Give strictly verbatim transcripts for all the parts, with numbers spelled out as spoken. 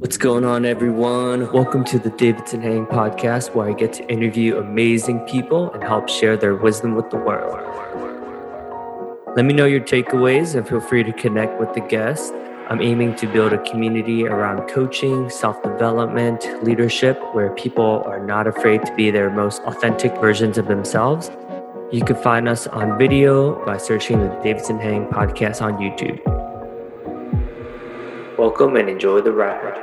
What's going on, everyone? Welcome to the Davidson Hang podcast, where I get to interview amazing people and help share their wisdom with the world. Let me know your takeaways and feel free to connect with the guest. I'm aiming to build a community around coaching, self-development, leadership, where people are not afraid to be their most authentic versions of themselves. You can find us on video by searching the Davidson Hang podcast on YouTube. Welcome and enjoy the ride.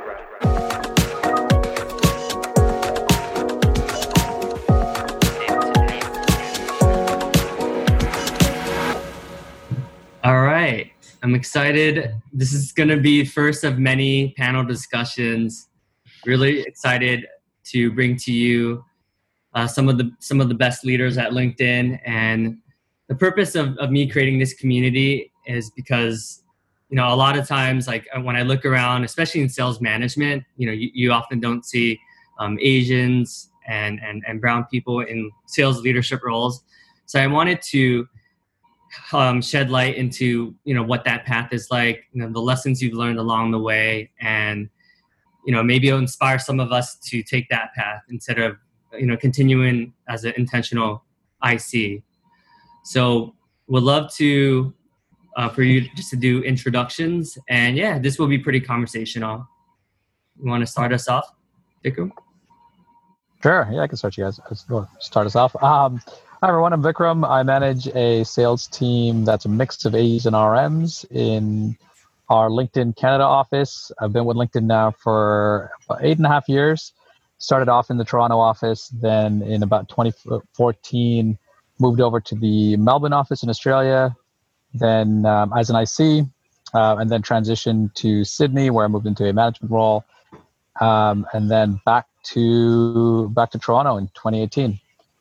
All right, I'm excited. This is going to be first of many panel discussions. Really excited to bring to you uh, some of the some of the best leaders at LinkedIn. And the purpose of, of me creating this community is because, you know, a lot of times, like when I look around, especially in sales management, you know, you, you often don't see um, Asians and, and, and brown people in sales leadership roles. So I wanted to um, shed light into, you know, what that path is like, you know, the lessons you've learned along the way, and, you know, maybe it'll inspire some of us to take that path instead of, you know, continuing as an intentional I C. So would love to Uh, for you just to do introductions. And yeah, this will be pretty conversational. You want to start us off, Vikram? Sure. Yeah, I can start you guys. Start us off. Um, hi, everyone. I'm Vikram. I manage a sales team that's a mix of A Es and R Ms in our LinkedIn Canada office. I've been with LinkedIn now for about eight and a half years. Started off in the Toronto office, then in about twenty fourteen, moved over to the Melbourne office in Australia, then um, as an I C, uh, and then transitioned to Sydney, where I moved into a management role, um, and then back to back to Toronto in twenty eighteen.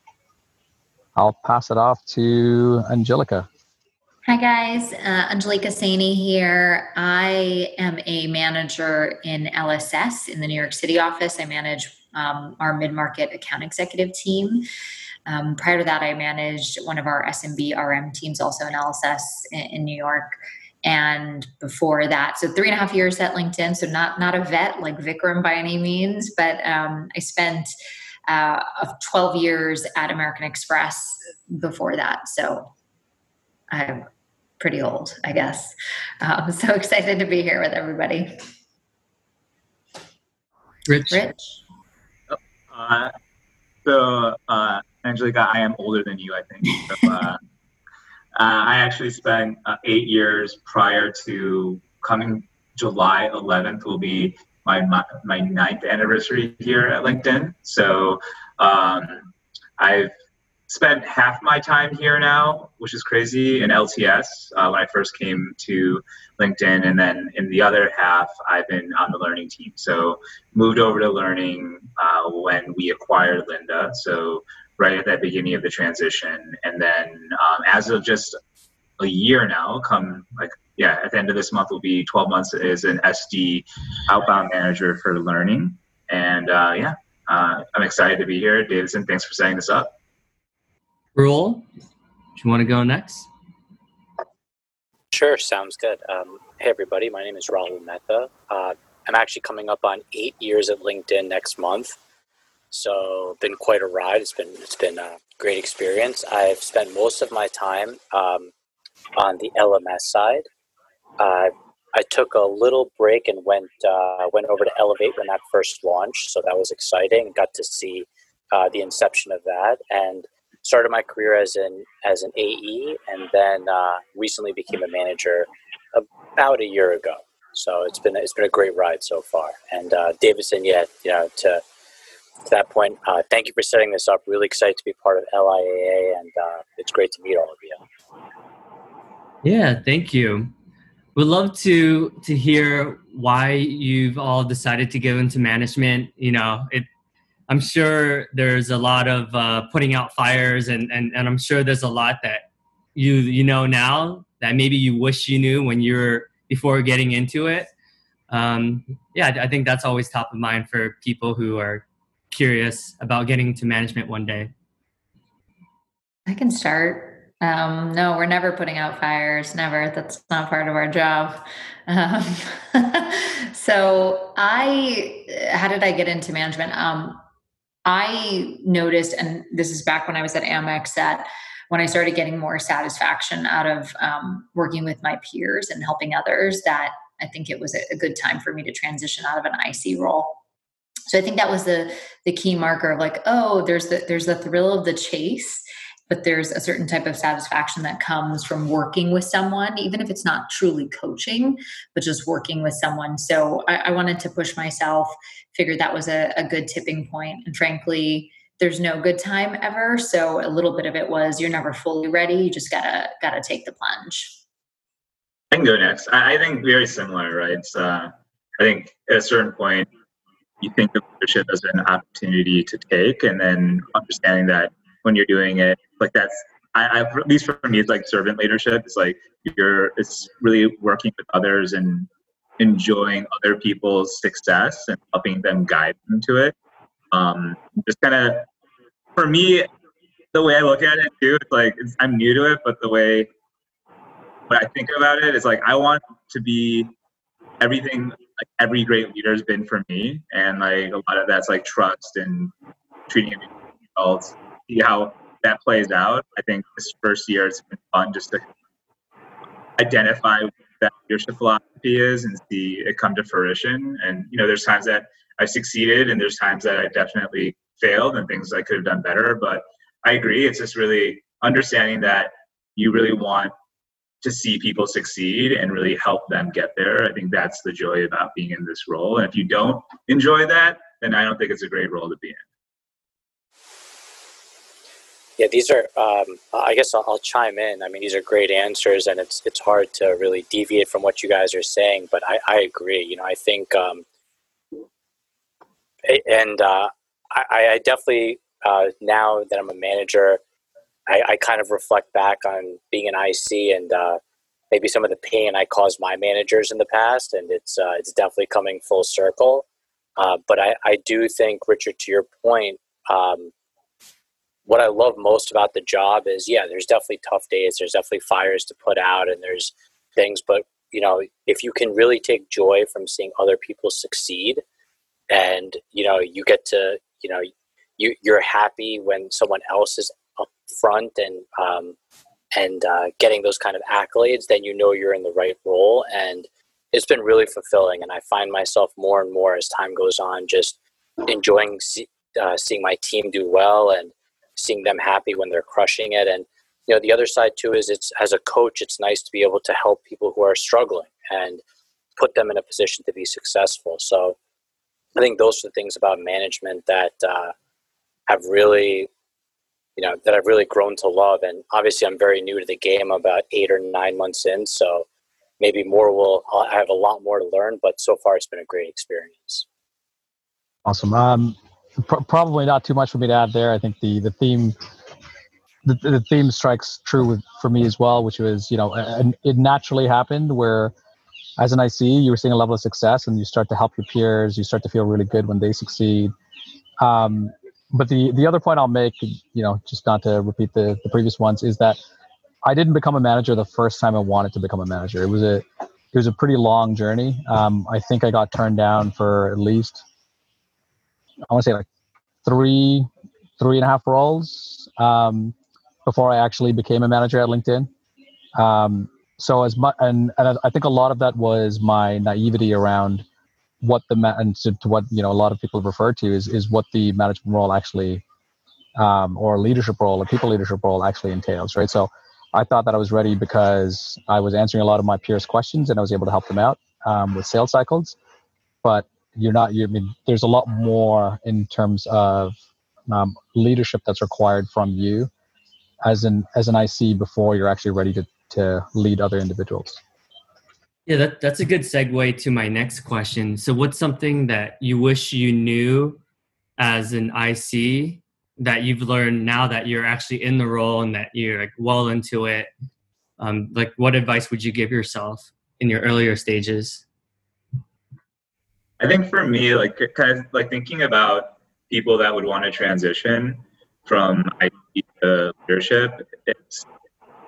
I'll pass it off to Angelica. Hi guys, uh, Angelica Saini here. I am a manager in L S S in the New York City office. I manage um, our mid-market account executive team. Um, prior to that, I managed one of our S M B R M teams, also in L S S in, in New York. And before that, so three and a half years at LinkedIn. So not not a vet like Vikram by any means, but um, I spent uh, twelve years at American Express before that. So I'm pretty old, I guess. Uh, I'm so excited to be here with everybody. Rich. Rich. Oh, uh, so, uh, Angelica, I am older than you, I think. So, uh, uh, I actually spent uh, eight years prior to coming. July eleventh will be my, my my ninth anniversary here at LinkedIn. So um, I've spent half my time here now, which is crazy, in L T S uh, when I first came to LinkedIn. And then in the other half, I've been on the learning team. So moved over to learning uh, when we acquired Lynda. So right at that beginning of the transition. And then um, as of just a year now, come like, yeah, at the end of this month will be twelve months as an S D outbound manager for learning. And uh, yeah, uh, I'm excited to be here. Davidson, thanks for setting this up. Rule, do you want to go next? Sure, sounds good. Um, hey, everybody. My name is Rahul Mehta. Uh, I'm actually coming up on eight years at LinkedIn next month. So been quite a ride. It's been it's been a great experience. I've spent most of my time um, on the L M S side. Uh, I took a little break and went uh, went over to Elevate when that first launched. So that was exciting. Got to see uh, the inception of that, and started my career as an as an A E, and then uh, recently became a manager about a year ago. So it's been it's been a great ride so far. And uh, Davidson, yeah, you know, to To that point, uh, thank you for setting this up. Really excited to be part of L I A A, and uh, it's great to meet all of you. Yeah, thank you. We'd love to to hear why you've all decided to get into management. You know, it. I'm sure there's a lot of uh, putting out fires, and, and and I'm sure there's a lot that you you know now that maybe you wish you knew when you were before getting into it. Um, yeah, I think that's always top of mind for people who are curious about getting into management one day. I can start. Um, no, we're never putting out fires. Never. That's not part of our job. Um, so I, how did I get into management? Um, I noticed, and this is back when I was at Amex, that when I started getting more satisfaction out of um, working with my peers and helping others, that I think it was a, a good time for me to transition out of an I C role. So I think that was the the key marker of like, oh, there's the there's the thrill of the chase, but there's a certain type of satisfaction that comes from working with someone, even if it's not truly coaching, but just working with someone. So I, I wanted to push myself, figured that was a, a good tipping point. And frankly, there's no good time ever. So a little bit of it was you're never fully ready. You just gotta gotta take the plunge. I can go next. I, I think very similar, right? It's, uh, I think at a certain point, you think of leadership as an opportunity to take, and then understanding that when you're doing it, like that's, I, I at least for me, it's like servant leadership. It's like you're, it's really working with others and enjoying other people's success and helping them guide them to it. Um, just kind of, for me, the way I look at it too, it's like it's, I'm new to it, but the way what I think about it is like I want to be everything like every great leader has been for me, and like a lot of that's like trust and treating adults. See how that plays out. I think this first year it's been fun just to identify what that leadership philosophy is and see it come to fruition. And you know, there's times that I've succeeded, and there's times that I definitely failed, and things I could have done better. But I agree, it's just really understanding that you really want to see people succeed and really help them get there. I think that's the joy about being in this role. And if you don't enjoy that, then I don't think it's a great role to be in. Yeah, these are, um, I guess I'll, I'll chime in. I mean, these are great answers, and it's it's hard to really deviate from what you guys are saying, but I, I agree. You know, I think, um, and uh, I, I definitely, uh, now that I'm a manager, I, I kind of reflect back on being an I C and uh, maybe some of the pain I caused my managers in the past, and it's uh, it's definitely coming full circle. Uh, but I, I do think, Richard, to your point, um, what I love most about the job is, yeah, there's definitely tough days, there's definitely fires to put out, and there's things, but you know, if you can really take joy from seeing other people succeed, and you know, you get to, you know, you you're happy when someone else is up front and um, and uh, getting those kind of accolades, then you know you're in the right role, and it's been really fulfilling. And I find myself more and more as time goes on, just enjoying see, uh, seeing my team do well and seeing them happy when they're crushing it. And you know, the other side too is, it's as a coach, it's nice to be able to help people who are struggling and put them in a position to be successful. So I think those are the things about management that uh, have really, you know, that I've really grown to love. And obviously I'm very new to the game, about eight or nine months in. So maybe more will, I have a lot more to learn, but so far it's been a great experience. Awesome. Um, pr- probably not too much for me to add there. I think the, the theme, the, the theme strikes true with, for me as well, which was, you know, and it naturally happened where as an I C, you were seeing a level of success and you start to help your peers. You start to feel really good when they succeed. Um, But the, the other point I'll make, you know, just not to repeat the, the previous ones, is that I didn't become a manager the first time I wanted to become a manager. It was a it was a pretty long journey. Um, I think I got turned down for at least, I want to say like three, three and a half roles um, before I actually became a manager at LinkedIn. Um, so as much, and, and I think a lot of that was my naivety around what the ma- and to, to what you know a lot of people have referred to is is what the management role actually um, or leadership role or people leadership role actually entails, right? So I thought that I was ready because I was answering a lot of my peers' questions and I was able to help them out um, with sales cycles. But you're not. You I mean there's a lot more in terms of um, leadership that's required from you as an as an I C before you're actually ready to to lead other individuals. Yeah, that, that's a good segue to my next question. So what's something that you wish you knew as an I C that you've learned now that you're actually in the role and that you're like well into it? Um, like what advice would you give yourself in your earlier stages? I think for me, like kind of like thinking about people that would want to transition from I T to leadership, it's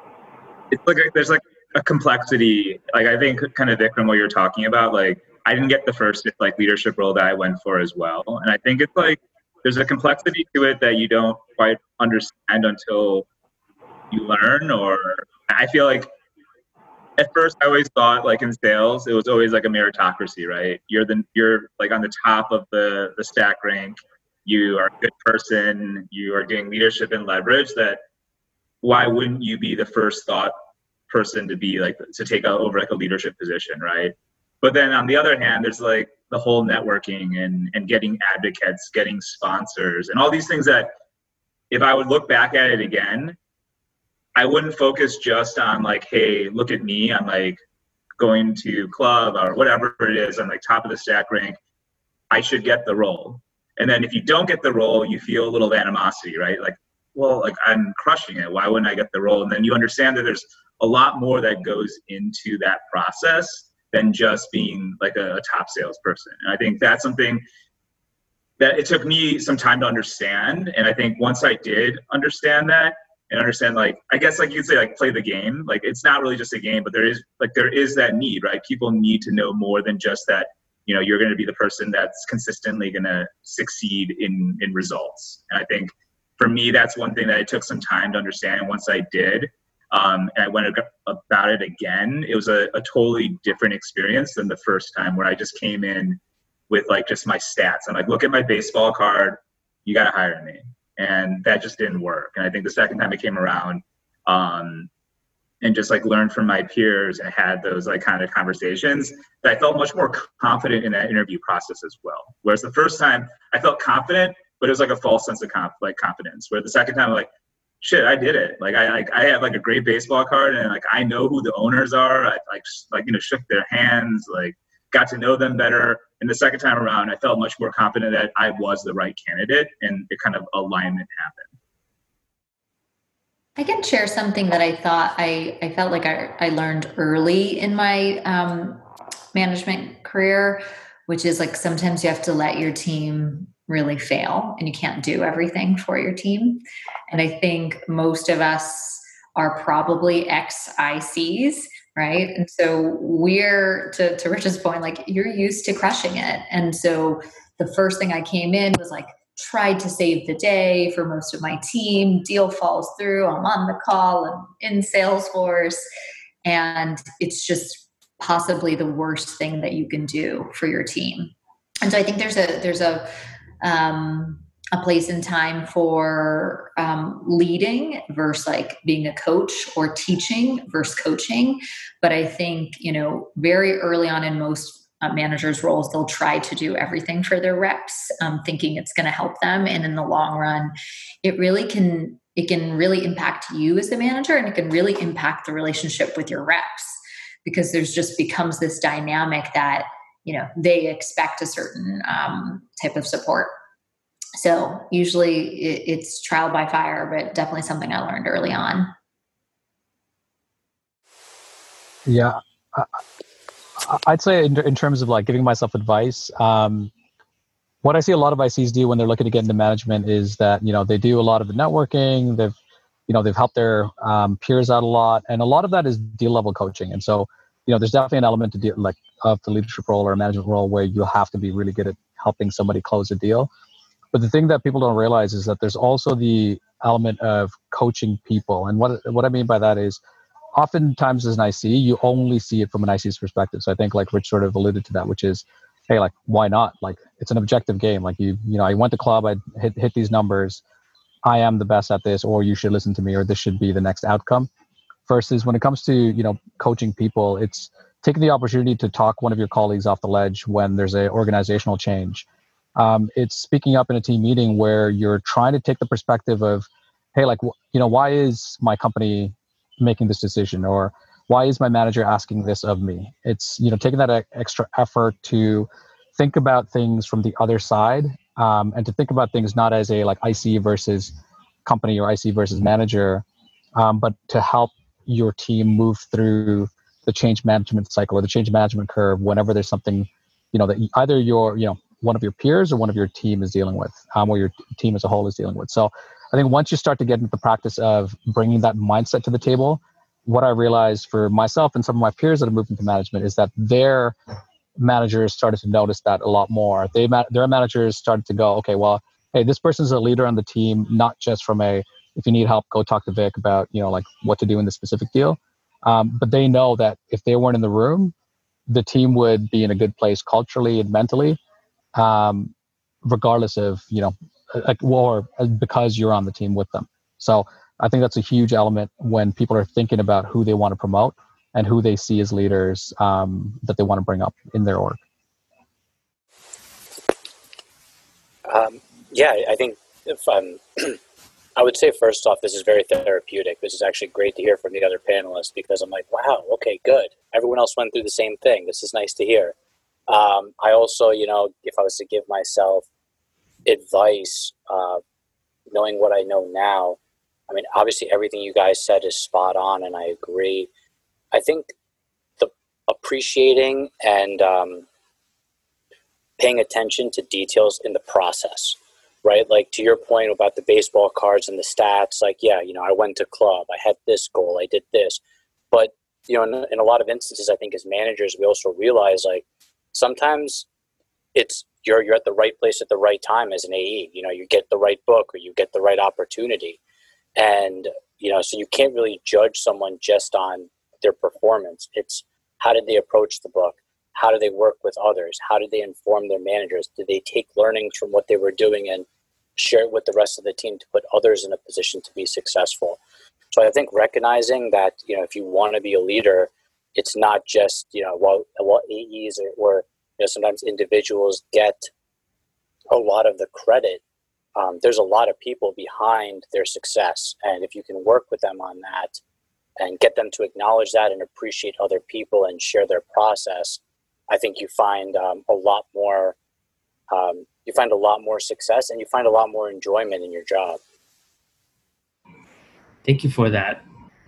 it's like a, there's like a complexity. Like I think kind of Vikram, what you're talking about, like I didn't get the first like leadership role that I went for as well. And I think it's like, there's a complexity to it that you don't quite understand until you learn. Or I feel like at first I always thought like in sales, it was always like a meritocracy, right? You're the, you're like on the top of the, the stack rank. You are a good person. You are doing leadership and leverage. That why wouldn't you be the first thought person to be like, to take over like a leadership position, right? But then on the other hand, there's like the whole networking and, and getting advocates, getting sponsors, and all these things that if I would look back at it again, I wouldn't focus just on like, hey, look at me, I'm like going to club or whatever it is, I'm like top of the stack rank, I should get the role. And then if you don't get the role, you feel a little animosity, right? Like, well, like I'm crushing it, why wouldn't I get the role? And then you understand that there's a lot more that goes into that process than just being like a, a top salesperson. And I think that's something that it took me some time to understand. And I think once I did understand that and understand, like, I guess like you'd say, like play the game, like it's not really just a game, but there is like, there is that need, right? People need to know more than just that, you know, you're going to be the person that's consistently going to succeed in, in results. And I think for me, that's one thing that it took some time to understand. And once I did, Um, and I went about it again, it was a, a totally different experience than the first time, where I just came in with like just my stats. I'm like, look at my baseball card, you got to hire me. And that just didn't work. And I think the second time it came around, um, and just like learned from my peers and had those like kind of conversations, that I felt much more confident in that interview process as well. Whereas the first time I felt confident, but it was like a false sense of conf- like confidence. Where the second time I'm like, shit, I did it. Like I, like I have like a great baseball card, and like I know who the owners are. I like, like you know, shook their hands, like got to know them better. And the second time around, I felt much more confident that I was the right candidate, and it kind of alignment happened. I can share something that I thought I, I felt like I, I learned early in my um, management career, which is like sometimes you have to let your team really fail, and you can't do everything for your team. And I think most of us are probably ex-I Cs, right? And so we're, to, to Rich's point, like you're used to crushing it. And so the first thing I came in was like, tried to save the day for most of my team. Deal falls through, I'm on the call, I'm in Salesforce, and it's just possibly the worst thing that you can do for your team. And so I think there's a there's a um, a place and time for um, leading versus like being a coach, or teaching versus coaching. But I think, you know, very early on in most uh, managers' roles, they'll try to do everything for their reps, um, thinking it's going to help them. And in the long run, it really can, it can really impact you as the manager, and it can really impact the relationship with your reps, because there's just becomes this dynamic that, you know, they expect a certain um, type of support. So usually it, it's trial by fire, but definitely something I learned early on. Yeah. I, I'd say in, in terms of like giving myself advice, um, what I see a lot of I Cs do when they're looking to get into management is that, you know, they do a lot of the networking. They've, you know, they've helped their um, peers out a lot. And a lot of that is deal level coaching. And so, you know, there's definitely an element to deal, like of the leadership role or a management role, where you have to be really good at helping somebody close a deal. But the thing that people don't realize is that there's also the element of coaching people. And what what I mean by that is, oftentimes as an I C, you only see it from an I C's perspective. So I think like Rich sort of alluded to that, which is, hey, like, why not? Like, it's an objective game. Like, you, you know, I went to club, I hit, hit these numbers. I am the best at this, or you should listen to me, or this should be the next outcome. Versus when it comes to, you know, coaching people, it's taking the opportunity to talk one of your colleagues off the ledge when there's a organizational change. Um, it's speaking up in a team meeting where you're trying to take the perspective of, hey, like, you know, why is my company making this decision, or why is my manager asking this of me? It's, you know, taking that extra effort to think about things from the other side, um, and to think about things not as a like I C versus company or I C versus manager, um, but to help your team move through the change management cycle or the change management curve whenever there's something, you know, that either your, you know, one of your peers or one of your team is dealing with, um, or your team as a whole is dealing with. So I think once you start to get into the practice of bringing that mindset to the table, what I realized for myself and some of my peers that have moved into management is that their managers started to notice that a lot more. They their managers started to go, okay, well, hey, this person's a leader on the team, not just from a, if you need help, go talk to Vic about, you know, like what to do in this specific deal. Um, but they know that if they weren't in the room, the team would be in a good place culturally and mentally, um, regardless of, you know, like, or because you're on the team with them. So I think that's a huge element when people are thinking about who they want to promote and who they see as leaders um, that they want to bring up in their org. Um, yeah, I think if I'm, I would say first off, this is very therapeutic. This is actually great to hear from the other panelists because I'm like, wow, okay, good. Everyone else went through the same thing. This is nice to hear. Um, I also, you know, if I was to give myself advice, uh, knowing what I know now, I mean, obviously everything you guys said is spot on, and I agree. I think the appreciating and um, paying attention to details in the process, right? Like to your point about the baseball cards and the stats, like, yeah, you know, I went to club, I had this goal, I did this. But, you know, in, in a lot of instances, I think as managers, we also realize like sometimes it's, you're, you're at the right place at the right time as an A E, you know, you get the right book or you get the right opportunity. And, you know, so you can't really judge someone just on their performance. It's how did they approach the book? How do they work with others? How do they inform their managers? Did they take learnings from what they were doing and share it with the rest of the team to put others in a position to be successful? So I think recognizing that, you know, if you want to be a leader, it's not just, you know, while, while A Es or, or you know, sometimes individuals get a lot of the credit, um, there's a lot of people behind their success. And if you can work with them on that and get them to acknowledge that and appreciate other people and share their process, I think you find um, a lot more, um, you find a lot more success and you find a lot more enjoyment in your job. Thank you for that.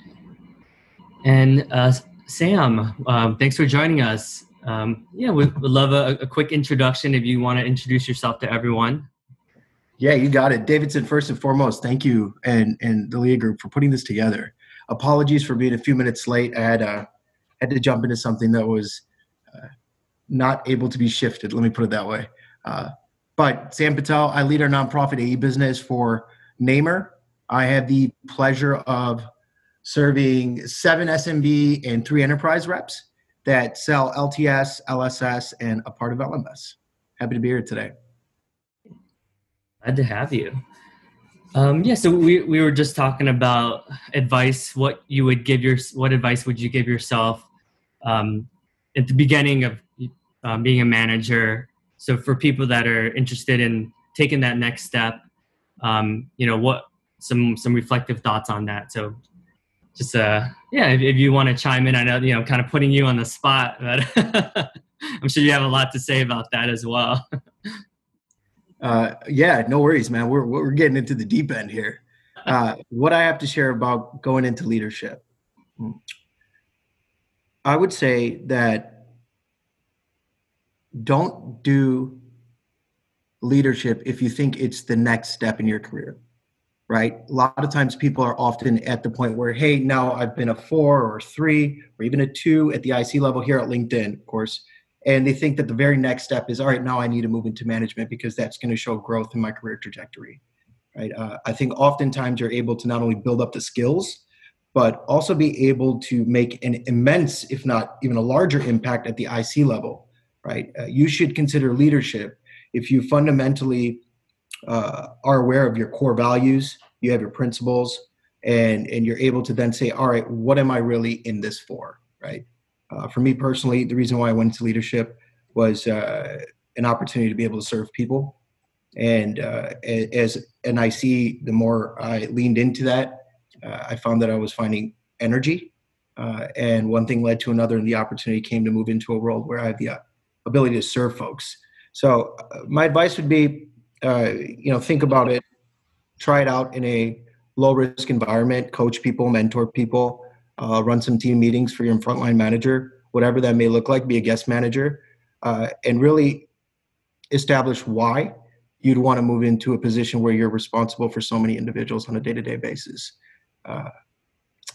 And uh, Sam, um, thanks for joining us. Um, yeah, we would love a, a quick introduction if you want to introduce yourself to everyone. Yeah, you got it. Davidson, first and foremost, thank you and, and the Leah Group for putting this together. Apologies for being a few minutes late. I had, uh, had to jump into something that was uh, not able to be shifted. Let me put it that way. Uh, but Sam Patel, I lead our nonprofit A E business for Namer. I have the pleasure of serving seven S M B and three enterprise reps that sell L T S, L S S, and a part of L M S. Happy to be here today. Glad to have you. Um, yeah, so we, we were just talking about advice, what you would give your, what advice would you give yourself um, at the beginning of um, being a manager? So for people that are interested in taking that next step, um, you know, what, some, some reflective thoughts on that. So just, uh, yeah, if, if you want to chime in, I know, you know, kind of putting you on the spot, but I'm sure you have a lot to say about that as well. Uh, yeah, no worries, man. We're we're getting into the deep end here. Uh, what I have to share about going into leadership, I would say that don't do leadership if you think it's the next step in your career, right? A lot of times people are often at the point where, hey, now I've been a four or three or even a two at the I C level here at LinkedIn, of course. And they think that the very next step is, all right, now I need to move into management because that's going to show growth in my career trajectory, right? Uh, I think oftentimes you're able to not only build up the skills, but also be able to make an immense, if not even a larger impact at the I C level, right? Uh, you should consider leadership if you fundamentally uh, are aware of your core values, you have your principles, and, and you're able to then say, all right, what am I really in this for, right? Uh, for me personally, the reason why I went into leadership was uh, an opportunity to be able to serve people. And uh, as an I C, the more I leaned into that, uh, I found that I was finding energy. Uh, and one thing led to another, and the opportunity came to move into a world where I have the uh, ability to serve folks. So uh, my advice would be, uh, you know, think about it, try it out in a low-risk environment, coach people, mentor people, Uh, run some team meetings for your frontline manager, whatever that may look like, be a guest manager, uh, and really establish why you'd want to move into a position where you're responsible for so many individuals on a day-to-day basis. Uh,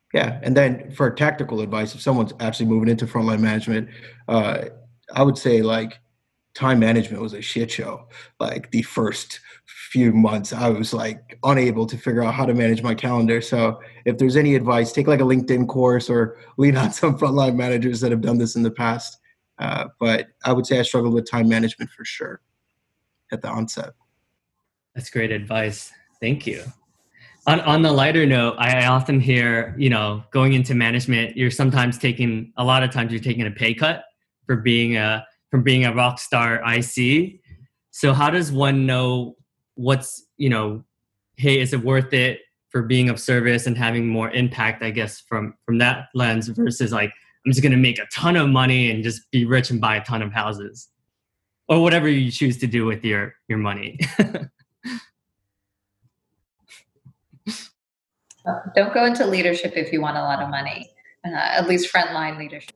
Yeah, and then for tactical advice, if someone's actually moving into frontline management, uh, I would say like time management was a shit show. Like the first few months, I was like unable to figure out how to manage my calendar. So if there's any advice, take like a LinkedIn course or lean on some frontline managers that have done this in the past. Uh, but I would say I struggled with time management for sure at the onset. That's great advice. Thank you. On, on the lighter note, I often hear, you know, going into management, you're sometimes taking, a lot of times you're taking a pay cut for being a, from being a rock star I C. So how does one know what's, you know, hey, is it worth it for being of service and having more impact, I guess, from, from that lens versus like, I'm just going to make a ton of money and just be rich and buy a ton of houses or whatever you choose to do with your, your money. Don't go into leadership if you want a lot of money, uh, at least frontline leadership.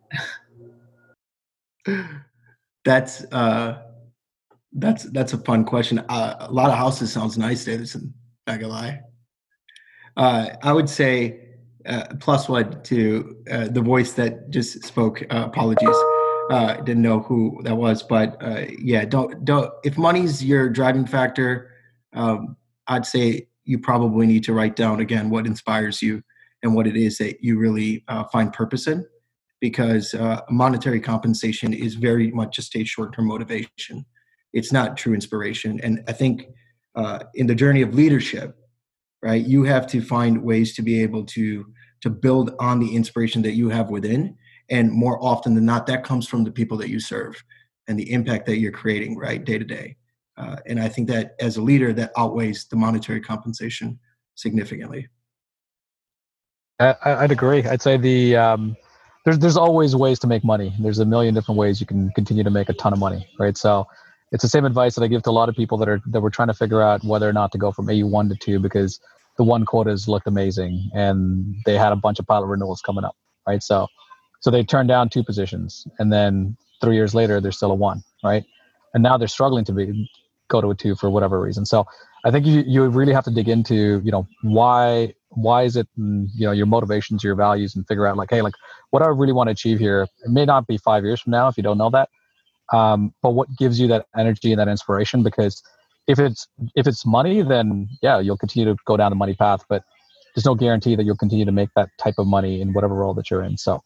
That's uh, that's that's a fun question. Uh, a lot of houses sounds nice, Davidson. Not gonna lie. Uh, I would say uh, plus one to uh, the voice that just spoke. Uh, apologies, uh, didn't know who that was, but uh, yeah, don't don't. If money's your driving factor, um, I'd say you probably need to write down again what inspires you and what it is that you really uh, find purpose in, because uh, monetary compensation is very much just a short-term motivation. It's not true inspiration. And I think uh, in the journey of leadership, right, you have to find ways to be able to to build on the inspiration that you have within. And more often than not, that comes from the people that you serve and the impact that you're creating, right, day to day. Uh, and I think that as a leader, that outweighs the monetary compensation significantly. I, I'd agree. I'd say the um, there's there's always ways to make money. There's a million different ways you can continue to make a ton of money, right? So it's the same advice that I give to a lot of people that are that were trying to figure out whether or not to go from A one to two because the one quotas looked amazing and they had a bunch of pilot renewals coming up, right? So so they turned down two positions, and then three years later they're still a one, right? And now they're struggling to be go to a two for whatever reason. So I think you you really have to dig into, you know, why why is it, you know, your motivations, your values, and figure out like, hey, like what do I really want to achieve here? It may not be five years from now if you don't know that, um, but what gives you that energy and that inspiration? Because if it's if it's money, then yeah, you'll continue to go down the money path, but there's no guarantee that you'll continue to make that type of money in whatever role that you're in. So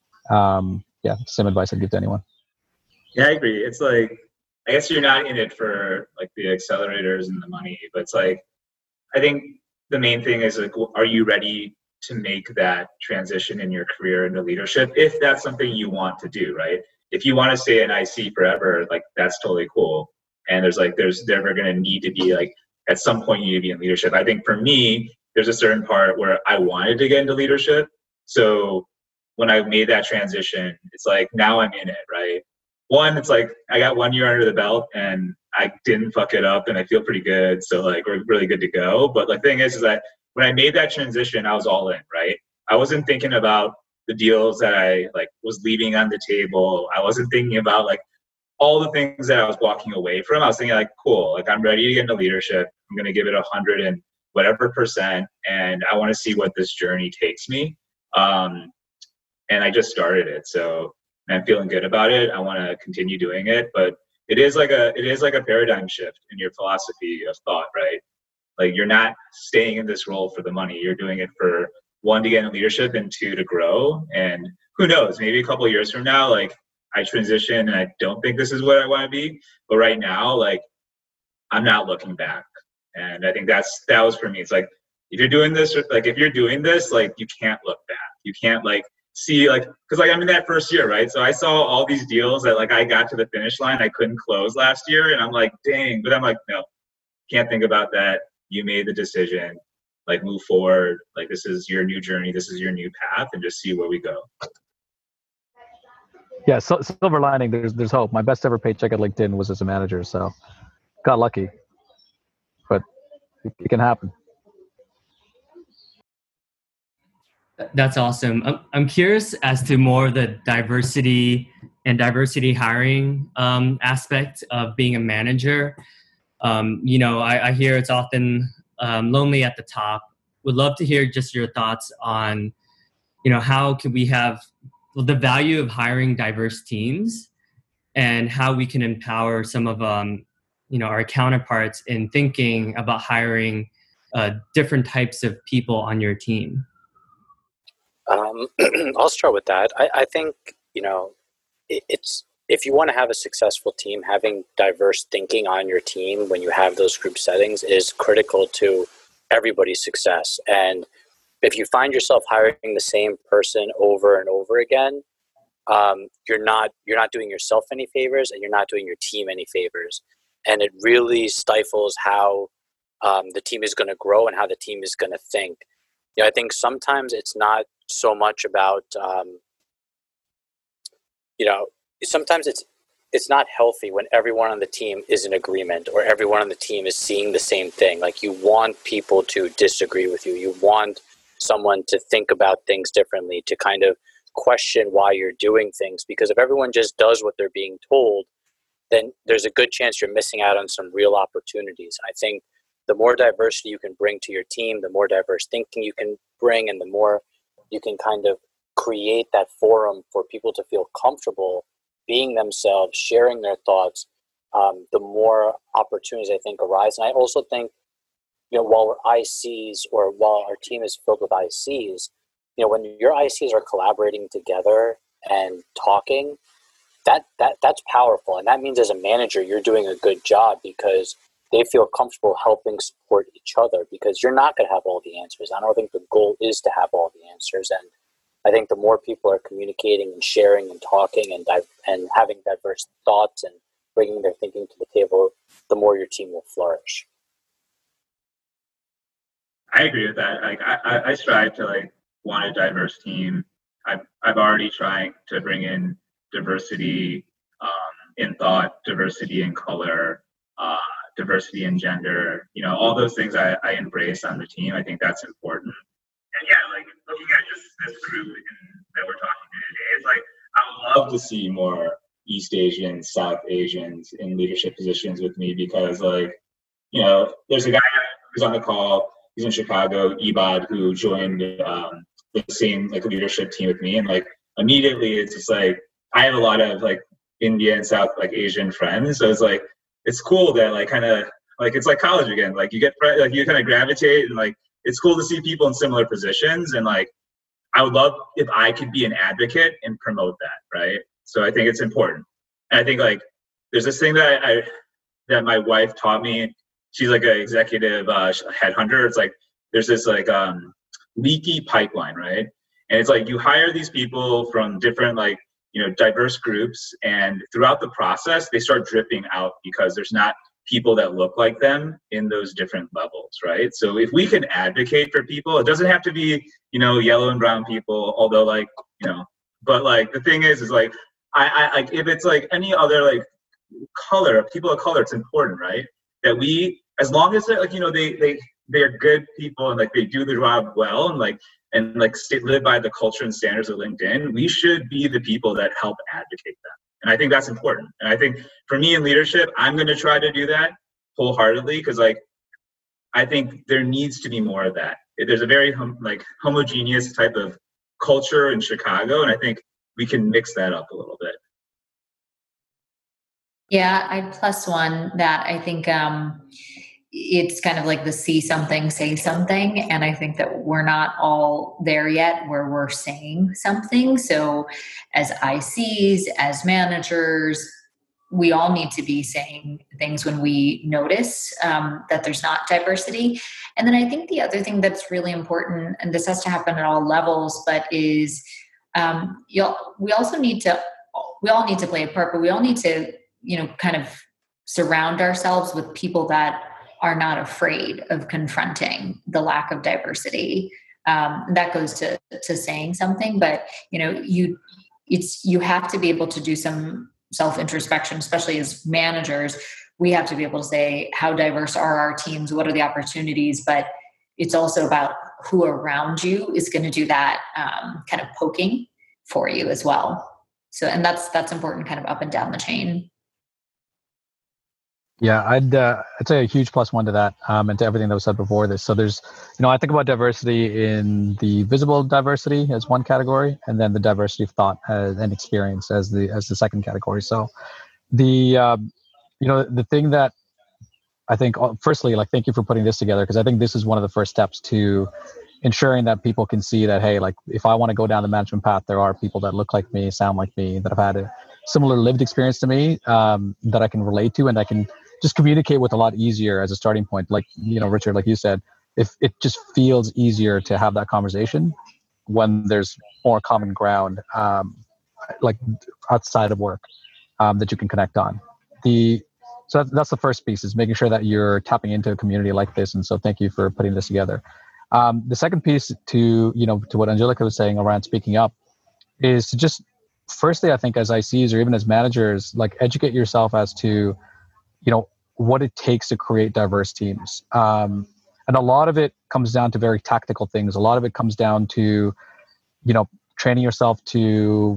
um, yeah, same advice I'd give to anyone. Yeah, I agree. It's like, I guess you're not in it for like the accelerators and the money, but it's like, I think the main thing is like, are you ready to make that transition in your career into leadership? If that's something you want to do, right? If you want to stay in I C forever, like that's totally cool. And there's like, there's never going to need to be like, at some point you need to be in leadership. I think for me, there's a certain part where I wanted to get into leadership. So when I made that transition, it's like, now I'm in it, right? One, it's like I got one year under the belt and I didn't fuck it up and I feel pretty good. So like we're really good to go. But the thing is, is that when I made that transition, I was all in, right? I wasn't thinking about the deals that I like was leaving on the table. I wasn't thinking about like all the things that I was walking away from. I was thinking like, cool, like I'm ready to get into leadership. I'm going to give it a hundred and whatever percent. And I want to see what this journey takes me. Um, and I just started it. So I'm feeling good about it. I want to continue doing it, but it is like a it is like a paradigm shift in your philosophy of thought, right? Like you're not staying in this role for the money. You're doing it for one, to get in leadership, and two, to grow. And who knows, maybe a couple of years from now, like I transition and I don't think this is what I want to be. But right now, like I'm not looking back. And I think that's that was for me. It's like if you're doing this, like if you're doing this, like you can't look back. You can't like see like because like I'm in that first year, right? So I saw all these deals that like I got to the finish line I couldn't close last year, and I'm like, dang. But I'm like, no, can't think about that. You made the decision. Like move forward. Like this is your new journey. This is your new path, and just see where we go. Yeah, so, silver lining. There's there's hope. My best ever paycheck at LinkedIn was as a manager, so got lucky. But it, it can happen. That's awesome. I'm, I'm curious as to more of the diversity and diversity hiring um, aspect of being a manager. Um, you know, I, I hear it's often um, lonely at the top. Would love to hear just your thoughts on you know, how can we have well, the value of hiring diverse teams and how we can empower some of um, you know, our counterparts in thinking about hiring uh, different types of people on your team? Um, I'll start with that. I, I think, you know, it, it's, if you want to have a successful team, having diverse thinking on your team when you have those group settings is critical to everybody's success. And if you find yourself hiring the same person over and over again, um, you're not you're not doing yourself any favors, and you're not doing your team any favors. And it really stifles how um, the team is going to grow and how the team is going to think. You know, I think sometimes it's not so much about um, you know. Sometimes it's it's not healthy when everyone on the team is in agreement or everyone on the team is seeing the same thing. Like, you want people to disagree with you. You want someone to think about things differently, to kind of question why you're doing things. Because if everyone just does what they're being told, then there's a good chance you're missing out on some real opportunities. I think the more diversity you can bring to your team, the more diverse thinking you can bring, and the more you can kind of create that forum for people to feel comfortable being themselves, sharing their thoughts, um, the more opportunities I think arise. And I also think, you know, while we're I Cs or while our team is filled with I Cs, you know, when your I Cs are collaborating together and talking, that that that's powerful. And that means as a manager, you're doing a good job because they feel comfortable helping support each other, because you're not going to have all the answers. I don't think the goal is to have all the answers. And I think the more people are communicating and sharing and talking and di- and having diverse thoughts and bringing their thinking to the table, the more your team will flourish. I agree with that. Like, I, I strive to like want a diverse team. I've I've already tried to bring in diversity um, in thought, diversity in color, uh, diversity in gender. You know, all those things I, I embrace on the team. I think that's important. And yeah, like looking at just this group in, that we're talking to today, it's like I would love to see more East Asians, South Asians in leadership positions with me, because like, you know, there's a guy who's on the call. He's in Chicago, Ebad, who joined um, the same like leadership team with me, and like immediately it's just like I have a lot of like India and South like Asian friends, so it's like it's cool that like kind of like it's like college again. Like you get like you kind of gravitate, and like it's cool to see people in similar positions. And like I would love if I could be an advocate and promote that, right? So I think it's important. And I think like there's this thing that I that my wife taught me. She's like an executive uh, headhunter. It's like there's this like um, leaky pipeline, right? And it's like you hire these people from different like you know diverse groups, and throughout the process they start dripping out because there's not people that look like them in those different levels, right? So if we can advocate for people, it doesn't have to be you know yellow and brown people, although like you know, but like the thing is, is like I, I like if it's like any other like color, people of color, it's important, right? That we, as long as they're like, you know, they, they, they're good people and like they do the job well and like, and like stay, live by the culture and standards of LinkedIn, we should be the people that help advocate them. And I think that's important. And I think for me in leadership, I'm going to try to do that wholeheartedly, because like, I think there needs to be more of that. There's a very hom- like homogeneous type of culture in Chicago. And I think we can mix that up a little bit. Yeah, I plus one that. I think um, it's kind of like the see something, say something. And I think that we're not all there yet where we're saying something. So as I Cs, as managers, we all need to be saying things when we notice um, that there's not diversity. And then I think the other thing that's really important, and this has to happen at all levels, but is um, you'll, we also need to, we all need to play a part, but we all need to you know, kind of surround ourselves with people that are not afraid of confronting the lack of diversity. Um, that goes to, to saying something, but you know, you, it's, you have to be able to do some self-introspection, especially as managers. We have to be able to say, how diverse are our teams? What are the opportunities? But it's also about who around you is going to do that um, kind of poking for you as well. So, and that's, that's important kind of up and down the chain. Yeah, I'd uh, I'd say a huge plus one to that, um, and to everything that was said before this. So there's, you know, I think about diversity in the visible diversity as one category, and then the diversity of thought as, and experience as the as the second category. So the um, you know the thing that I think, firstly, like, thank you for putting this together, because I think this is one of the first steps to ensuring that people can see that, hey, like, if I want to go down the management path, there are people that look like me, sound like me, that have had a similar lived experience to me, um, that I can relate to, and I can just communicate with a lot easier as a starting point. Like, you know, Richard, like you said, if it just feels easier to have that conversation when there's more common ground, um, like outside of work, um, that you can connect on. The So that's, that's the first piece, is making sure that you're tapping into a community like this. And so thank you for putting this together. Um, the second piece to, you know, to what Angelica was saying around speaking up is to just, firstly, I think as I Cs or even as managers, like, educate yourself as to, you know, what it takes to create diverse teams. Um, and a lot of it comes down to very tactical things. A lot of it comes down to, you know, training yourself to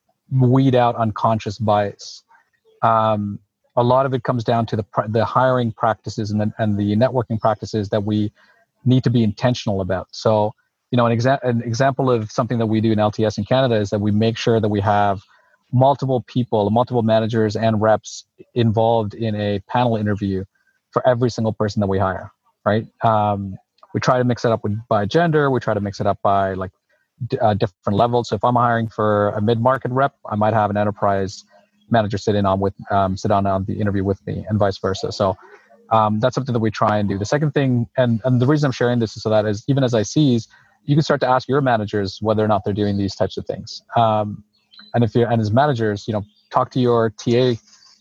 weed out unconscious bias. Um, a lot of it comes down to the the hiring practices and the, and the networking practices that we need to be intentional about. So, you know, an, exa- an example of something that we do in L T S in Canada is that we make sure that we have multiple people, multiple managers and reps involved in a panel interview for every single person that we hire, right? Um, we try to mix it up with, by gender. We try to mix it up by, like, d- uh, different levels. So if I'm hiring for a mid-market rep, I might have an enterprise manager sit in on with um, sit on on the interview with me, and vice versa. So um, that's something that we try and do. The second thing, and and the reason I'm sharing this is so that, is even as I Cs, you can start to ask your managers whether or not they're doing these types of things. Um, and if you're and as managers, you know, talk to your T A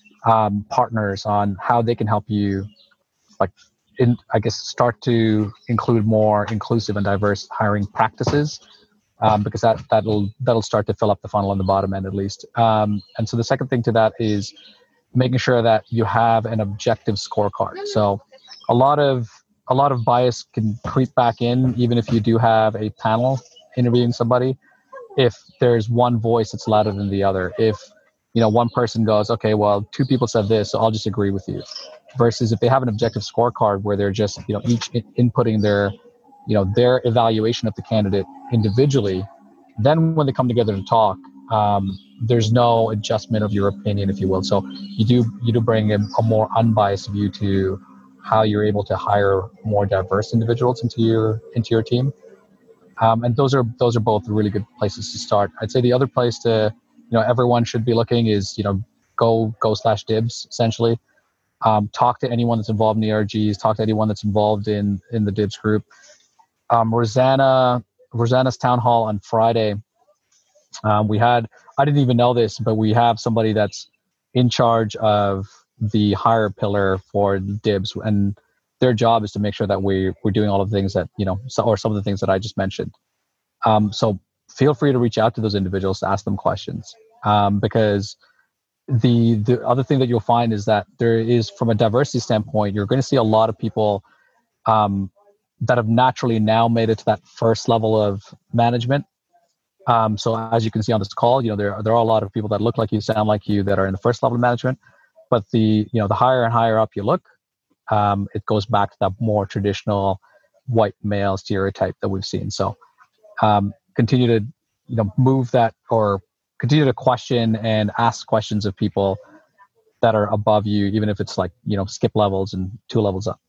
um, partners on how they can help you, like, in I guess start to include more inclusive and diverse hiring practices. Um, because that that'll that'll start to fill up the funnel on the bottom end, at least. Um, and so the second thing to that is making sure that you have an objective scorecard. So a lot of a lot of bias can creep back in, even if you do have a panel interviewing somebody. If there's one voice that's louder than the other, if, you know, one person goes, okay, well, two people said this, so I'll just agree with you. Versus if they have an objective scorecard where they're just, you know, each inputting their, you know, their evaluation of the candidate individually, then when they come together to talk, um, there's no adjustment of your opinion, if you will. So you do you do bring a, a more unbiased view to how you're able to hire more diverse individuals into your into your team. Um, and those are those are both really good places to start. I'd say the other place to, you know, everyone should be looking is, you know, go go slash dibs, essentially. Um, talk to anyone that's involved in the E R Gs. Talk to anyone that's involved in in the dibs group. Um, Rosanna Rosanna's town hall on Friday. Um, we had I didn't even know this, but we have somebody that's in charge of the hire pillar for dibs, and their job is to make sure that we we're doing all of the things that, you know, so, or some of the things that I just mentioned. Um, so feel free to reach out to those individuals to ask them questions, um, because the the other thing that you'll find is that there is, from a diversity standpoint, you're going to see a lot of people um, that have naturally now made it to that first level of management. Um, so as you can see on this call, you know, there there are a lot of people that look like you, sound like you, that are in the first level of management. But the you know the higher and higher up you look, um, it goes back to that more traditional white male stereotype that we've seen. So um, continue to you know move that, or continue to question and ask questions of people that are above you, even if it's like, you know, skip levels and two levels up.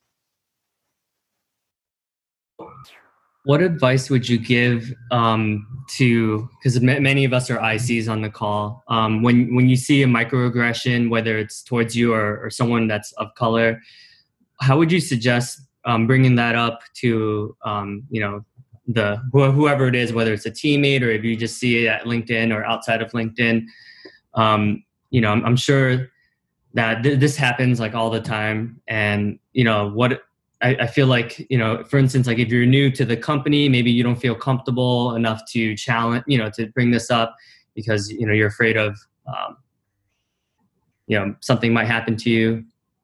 What advice would you give um, to, because m- many of us are I Cs on the call, um, when when you see a microaggression, whether it's towards you or, or someone that's of color, how would you suggest um, bringing that up to, um, you know, the wh- whoever it is, whether it's a teammate or if you just see it at LinkedIn or outside of LinkedIn? Um, you know, I'm, I'm sure that th- this happens like all the time, and you know what. I, I feel like, you know, for instance, like if you're new to the company, maybe you don't feel comfortable enough to challenge, you know, to bring this up because, you know, you're afraid of, um, you know, something might happen to you.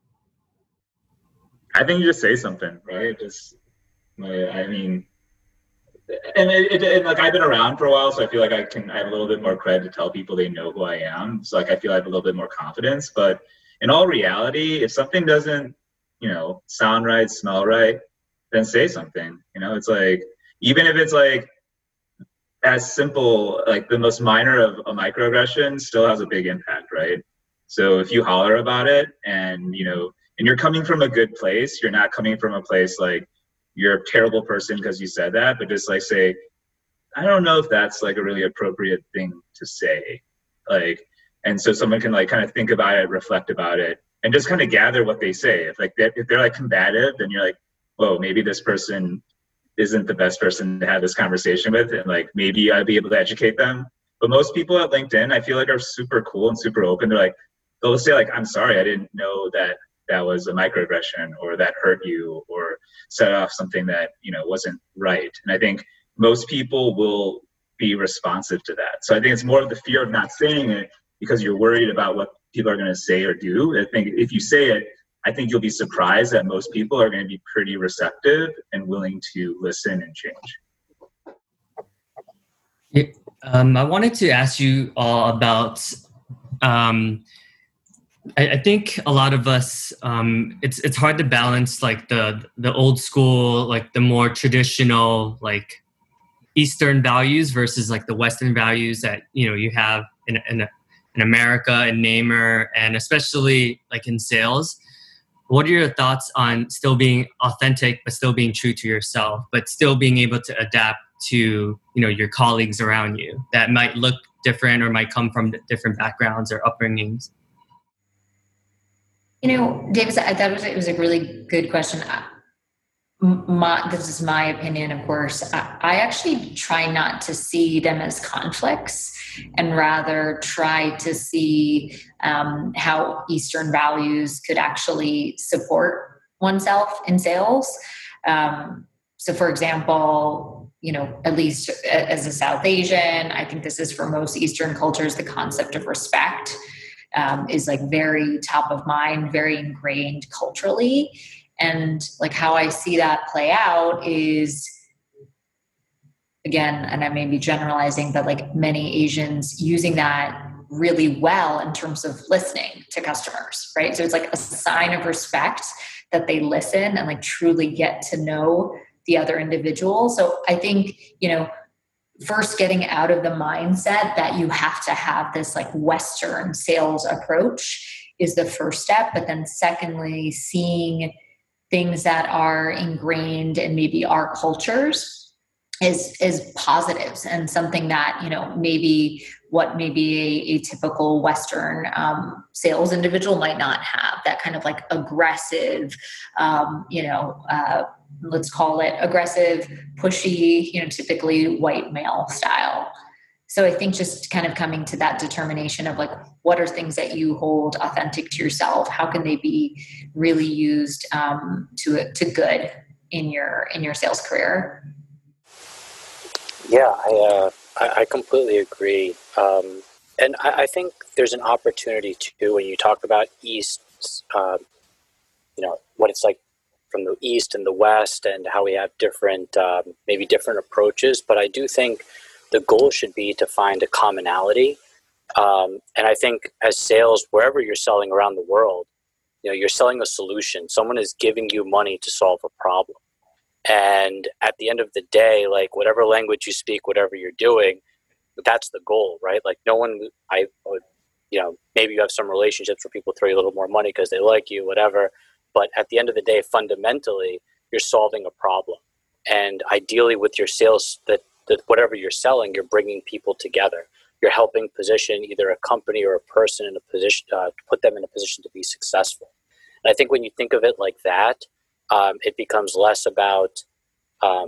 I think you just say something, right? Just, I mean, and it, it, and like I've been around for a while, so I feel like I can, I have a little bit more cred to tell people they know who I am. So like I feel I have a little bit more confidence, but in all reality, if something doesn't, you know, sound right, smell right, then say something. You know, it's like, even if it's like as simple, like the most minor of a microaggression still has a big impact, right? So if you holler about it and, you know, and you're coming from a good place, you're not coming from a place like you're a terrible person because you said that, but just like say, I don't know if that's like a really appropriate thing to say. Like, and so someone can like kind of think about it, reflect about it, and just kind of gather what they say. If like they're, if they're like combative, then you're like, whoa, maybe this person isn't the best person to have this conversation with, and like maybe I'd be able to educate them. But most people at LinkedIn, I feel like, are super cool and super open. They're like, they'll say like, I'm sorry, I didn't know that that was a microaggression, or that hurt you, or set off something that, you know, wasn't right. And I think most people will be responsive to that. So I think it's more of the fear of not saying it because you're worried about what people are going to say or do. I think if you say it, I think you'll be surprised that most people are going to be pretty receptive and willing to listen and change. Yeah, um, I wanted to ask you all about, um, I, I think a lot of us, um, it's it's hard to balance like the the old school, like the more traditional, like Eastern values versus like the Western values that, you know, you have in in, in America and Namer, and especially like in sales. What are your thoughts on still being authentic, but still being true to yourself, but still being able to adapt to, you know, your colleagues around you that might look different or might come from different backgrounds or upbringings? You know, Davis, I thought it was, it was a really good question. My, this is my opinion, of course. I, I actually try not to see them as conflicts, and rather try to see um, how Eastern values could actually support oneself in sales. Um, so, for example, you know, at least as a South Asian, I think this is for most Eastern cultures, the concept of respect um, is like very top of mind, very ingrained culturally. And like how I see that play out is, again, and I may be generalizing, but like many Asians using that really well in terms of listening to customers, right? So it's like a sign of respect that they listen and like truly get to know the other individual. So I think, you know, first getting out of the mindset that you have to have this like Western sales approach is the first step. But then secondly, seeing things that are ingrained in maybe our cultures is is positives, and something that, you know, maybe what maybe a, a typical Western um, sales individual might not have, that kind of like aggressive, um, you know, uh, let's call it aggressive, pushy, you know, typically white male style. So I think just kind of coming to that determination of like, what are things that you hold authentic to yourself? How can they be really used um, to to good in your in your sales career? Yeah, I uh, I, I completely agree, um, and I, I think there's an opportunity too when you talk about East, uh, you know, what it's like from the East and the West, and how we have different, um, maybe different approaches. But I do think the goal should be to find a commonality, um, and I think as sales, wherever you're selling around the world, you know, you're selling a solution. Someone is giving you money to solve a problem. And at the end of the day, like whatever language you speak, whatever you're doing, that's the goal, right? Like no one, I would, you know, maybe you have some relationships where people throw you a little more money because they like you, whatever. But at the end of the day, fundamentally, you're solving a problem. And ideally with your sales, that, that whatever you're selling, you're bringing people together. You're helping position either a company or a person in a position, uh, to put them in a position to be successful. And I think when you think of it like that, Um, it becomes less about, um,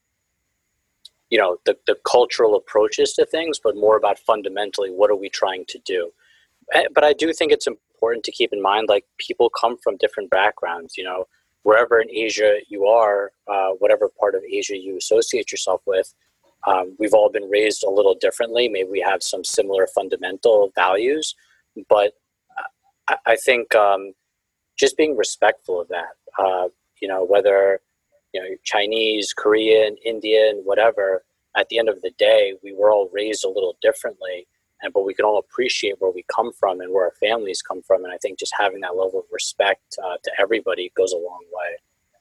you know, the, the cultural approaches to things, but more about fundamentally, what are we trying to do? But I do think it's important to keep in mind, like people come from different backgrounds, you know, wherever in Asia you are, uh, whatever part of Asia you associate yourself with, um, we've all been raised a little differently. Maybe we have some similar fundamental values, but I, I think um, just being respectful of that, uh, you know, whether, you know, Chinese, Korean, Indian, whatever, at the end of the day, we were all raised a little differently. and but we can all appreciate where we come from and where our families come from. And I think just having that level of respect uh, to everybody goes a long way.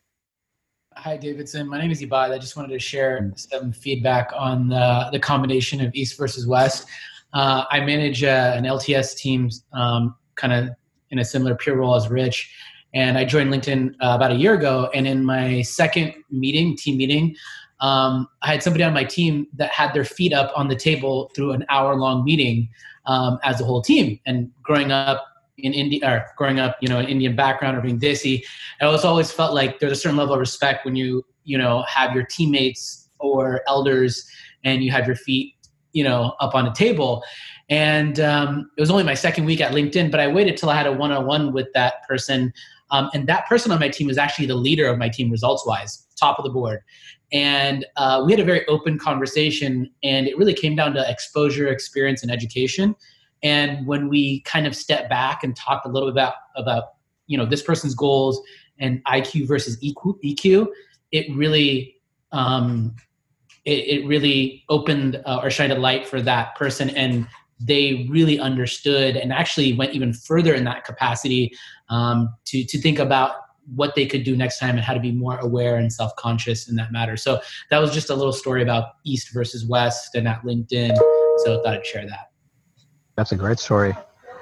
Hi, Davidson. My name is Ibad. I just wanted to share some feedback on the, the combination of East versus West. Uh, I manage uh, an L T S team um, kind of in a similar peer role as Rich. And I joined LinkedIn uh, about a year ago. And in my second meeting, team meeting, um, I had somebody on my team that had their feet up on the table through an hour-long meeting um, as a whole team. And growing up in India, or growing up, you know, an Indian background or being Desi, I always always felt like there's a certain level of respect when you, you know, have your teammates or elders and you have your feet, you know, up on a table. And um, it was only my second week at LinkedIn, but I waited till I had a one-on-one with that person. Um, and that person on my team was actually the leader of my team results-wise, top of the board. And uh, we had a very open conversation, and it really came down to exposure, experience, and education. And when we kind of stepped back and talked a little bit about, about you know, this person's goals and I Q versus E Q, it really um, it, it really opened uh, or shined a light for that person, and they really understood and actually went even further in that capacity um, to to think about what they could do next time and how to be more aware and self-conscious in that matter. So that was just a little story about East versus West and at LinkedIn. So I thought I'd share that. That's a great story.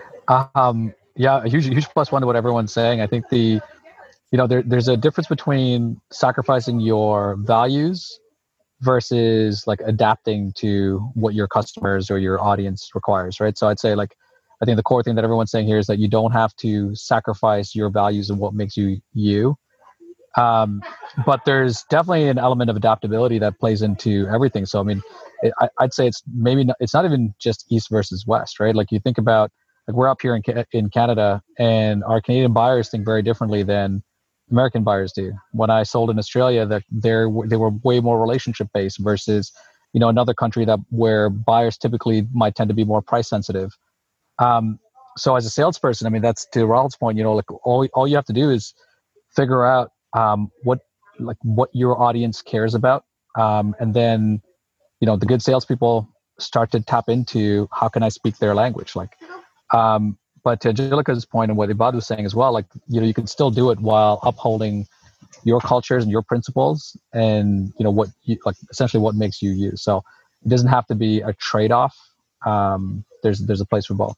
Um, yeah, a huge, huge plus one to what everyone's saying. I think the, you know, there, there's a difference between sacrificing your values versus like adapting to what your customers or your audience requires, right? So I'd say like, I think the core thing that everyone's saying here is that you don't have to sacrifice your values and what makes you you. Um, but there's definitely an element of adaptability that plays into everything. So, I mean, it, I, I'd say it's maybe not, it's not even just East versus West, right? Like you think about, like we're up here in in Canada, and our Canadian buyers think very differently than American buyers do. When I sold in Australia, that they're they were way more relationship based versus, you know, another country that where buyers typically might tend to be more price sensitive. Um, so as a salesperson, I mean, that's to Raul's point, you know, like all, all you have to do is figure out um, what, like what your audience cares about. Um, and then, you know, the good salespeople start to tap into how can I speak their language? Like, um, but to Angelica's point and what Ibad was saying as well, like, you know, you can still do it while upholding your cultures and your principles and, you know, what you, like essentially what makes you you. So it doesn't have to be a trade-off. Um, there's, there's a place for both.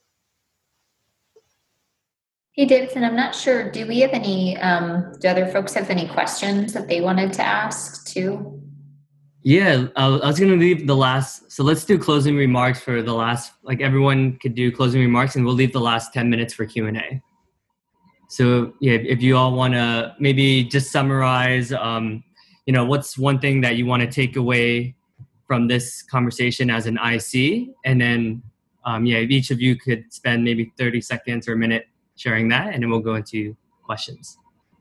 Hey, Davidson, I'm not sure. Do we have any, um, do other folks have any questions that they wanted to ask too? Yeah, I was going to leave the last, so let's do closing remarks for the last, like everyone could do closing remarks, and we'll leave the last ten minutes for Q and A. So yeah, if you all want to maybe just summarize, um, you know, what's one thing that you want to take away from this conversation as an I C, and then um, yeah, if each of you could spend maybe thirty seconds or a minute sharing that, and then we'll go into questions.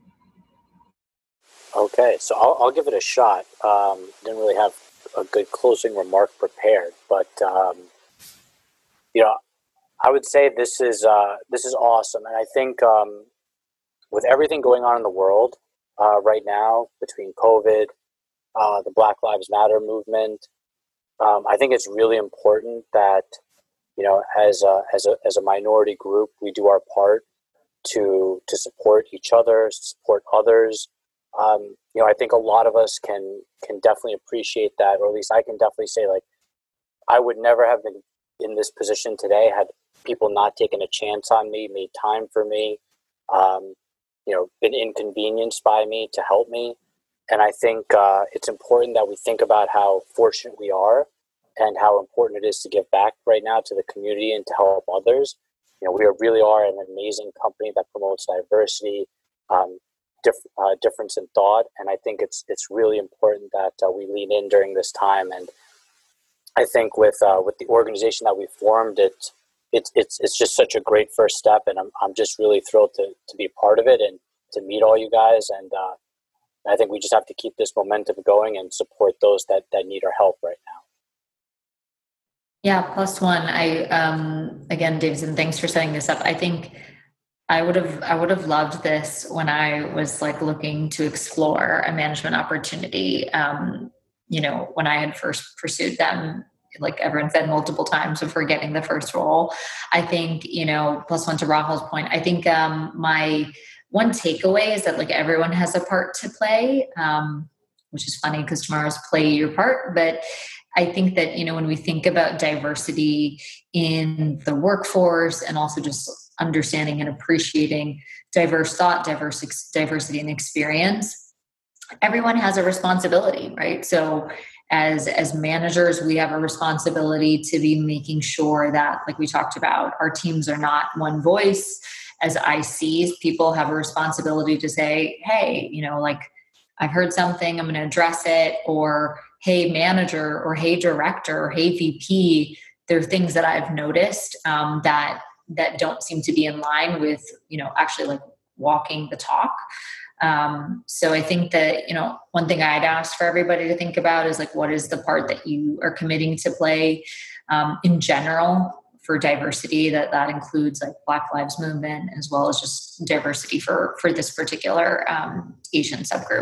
Okay, so I'll, I'll give it a shot. Um, didn't really have a good closing remark prepared, but um, you know, I would say this is uh, this is awesome, and I think um, with everything going on in the world uh, right now between COVID, uh, the Black Lives Matter movement, um, I think it's really important that, you know, as a, as a as a minority group, we do our part to to support each other, support others. Um, you know, I think a lot of us can can definitely appreciate that, or at least I can definitely say, like, I would never have been in this position today had people not taken a chance on me, made time for me, um, you know, been inconvenienced by me to help me. And I think uh, it's important that we think about how fortunate we are and how important it is to give back right now to the community and to help others. You know, we are, really are an amazing company that promotes diversity, um, Dif- uh, difference in thought, and I think it's it's really important that uh, we lean in during this time. And I think with uh, with the organization that we formed, it it's it's it's just such a great first step, and I'm I'm just really thrilled to to be a part of it and to meet all you guys. And uh, I think we just have to keep this momentum going and support those that that need our help right now. Yeah, plus one. I um, again, Davidson, thanks for setting this up. I think. I would have I would have loved this when I was like looking to explore a management opportunity. Um, you know, when I had first pursued them like everyone said multiple times before getting the first role. I think, you know, plus one to Rahul's point, I think um, my one takeaway is that like everyone has a part to play, um, which is funny because tomorrow's play your part. But I think that, you know, when we think about diversity in the workforce and also just understanding and appreciating diverse thought, diverse ex- diversity and experience, everyone has a responsibility, right? So as, as managers, we have a responsibility to be making sure that, like we talked about, our teams are not one voice. As I Cs, people have a responsibility to say, hey, you know, like I've heard something, I'm going to address it, or hey, manager, or hey, director, or hey, V P, there are things that I've noticed um, that that don't seem to be in line with, you know, actually like walking the talk. Um, so I think that, you know, one thing I'd ask for everybody to think about is like, what is the part that you are committing to play um, in general for diversity? That that includes like Black Lives Movement, as well as just diversity for, for this particular um, Asian subgroup.